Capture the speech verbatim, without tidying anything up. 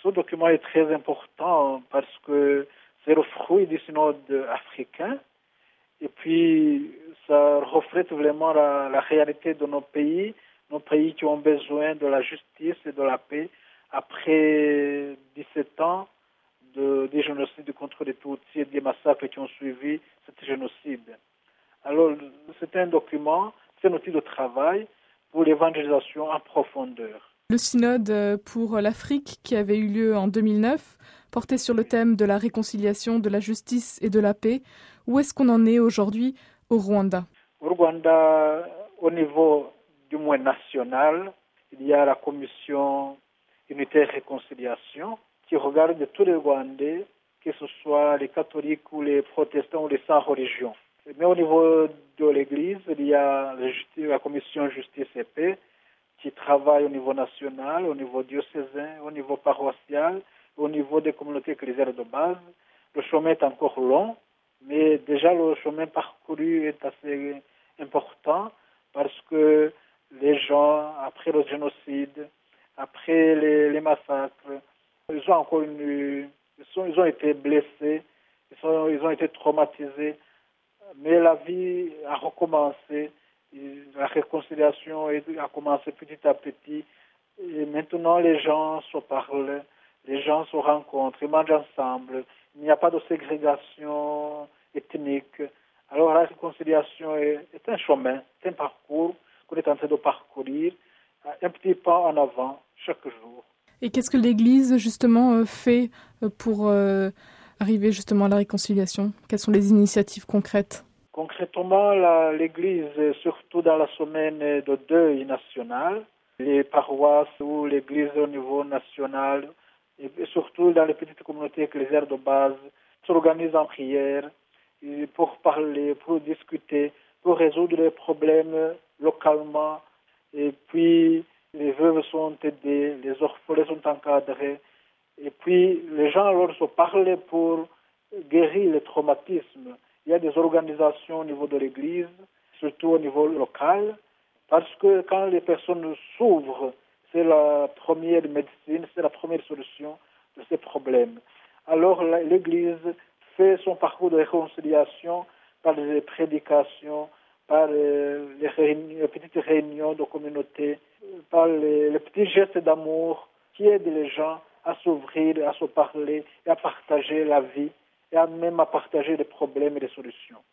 Ce document est très important parce que c'est le fruit du synode africain et puis ça reflète vraiment la, la réalité de nos pays, nos pays qui ont besoin de la justice et de la paix après dix-sept ans de, des génocides contre les Tutsis et des massacres qui ont suivi ce génocide. Alors c'est un document, c'est un outil de travail pour l'évangélisation en profondeur. Le synode pour l'Afrique qui avait eu lieu en deux mille neuf portait sur le thème de la réconciliation, de la justice et de la paix. Où est-ce qu'on en est aujourd'hui au Rwanda? Au Rwanda, au niveau du moins national, il y a la commission Unité et Réconciliation qui regarde tous les Rwandais, que ce soit les catholiques ou les protestants ou les sans religion. Mais au niveau de l'Église, il y a la commission Justice et Paix qui travaille au niveau national, au niveau diocésain, au niveau paroissial, au niveau des communautés ecclésiales de base. Le chemin est encore long, mais déjà le chemin parcouru est assez important parce que les gens, après le génocide, après les, les massacres, ils ont encore une, ils, sont, ils ont été blessés, ils, sont, ils ont été traumatisés, mais la vie a recommencé. La réconciliation a commencé petit à petit et maintenant les gens se parlent, les gens se rencontrent, ils mangent ensemble, il n'y a pas de ségrégation ethnique. Alors la réconciliation est, est un chemin, c'est un parcours qu'on est en train de parcourir, un petit pas en avant chaque jour. Et qu'est-ce que l'Église justement fait pour euh, arriver justement à la réconciliation? Quelles sont les initiatives concrètes? Concrètement, la, l'Église, surtout dans la semaine de deuil national, les paroisses ou l'Église au niveau national, et surtout dans les petites communautés ecclésiales de base, s'organisent en prière pour parler, pour discuter, pour résoudre les problèmes localement. Et puis, les veuves sont aidées, les orphelins sont encadrés. Et puis, les gens alors se parlent pour guérir les traumatismes. Il y a des organisations au niveau de l'Église, surtout au niveau local, parce que quand les personnes s'ouvrent, c'est la première médecine, c'est la première solution de ces problèmes. Alors l'Église fait son parcours de réconciliation par les prédications, par les, réunions, les petites réunions de communauté, par les, les petits gestes d'amour qui aident les gens à s'ouvrir, à se parler et à partager la vie et à même à partager les problèmes et les solutions.